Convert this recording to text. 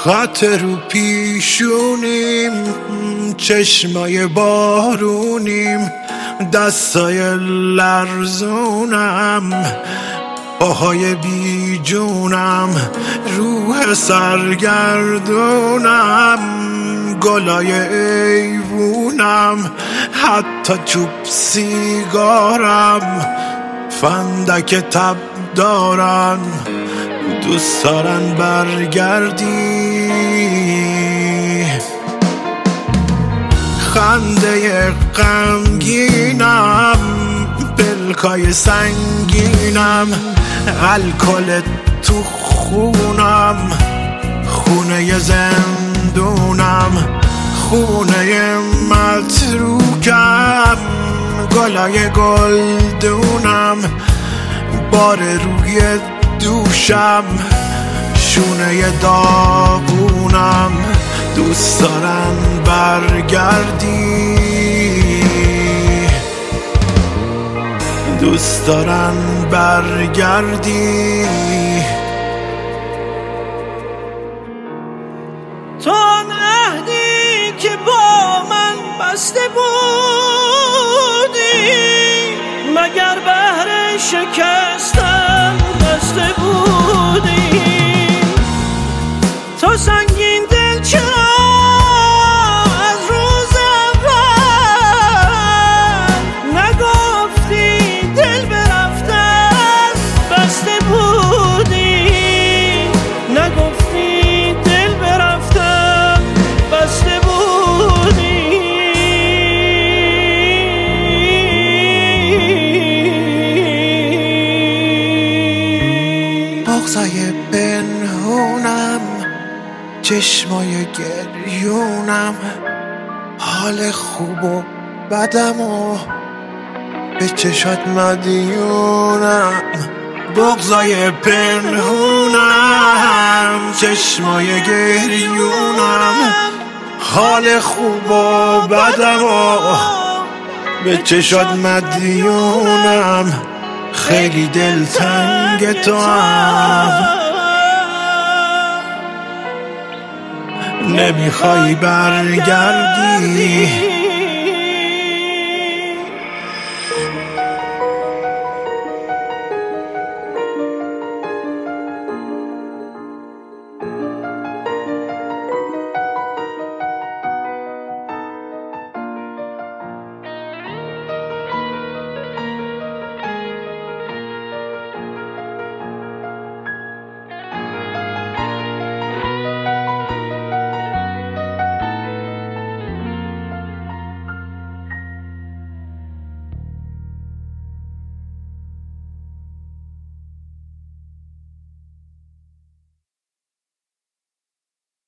خط رو پیشونیم، چشمای بارونیم، دستای لرزونم، پاهای بی جونم، روح سرگردونم، گلای ایوونم، حتی چوب سیگارم، فندک تب دارن، دوست دارن برگردی. خنده غمگینم، پلکای سنگینم، الکل تو خونم، خونه زندونم، خونه متروکم، گلای گلدونم، بار روی دوشم، شونه داغونم، دوست دارن برگردی، دوست دارن برگردی. تو آن عهدی که با من بسته بودی، مگر بهر شکستن بسته بودی؟ تو سنگین دل چرا از روز اول نگفتی دل برفتن بسته بودی؟ نگفتی دل برفتن بسته بودی؟ بغضای پنهونم، چشمای گریونم، حال خوب و بدم و به چشات مدیونم. بغضای پنهونم، چشمای گریونم، حال خوب و بدم و به چشات مدیونم. خیلی دلتنگ تو هم، نمیخوای برگردی.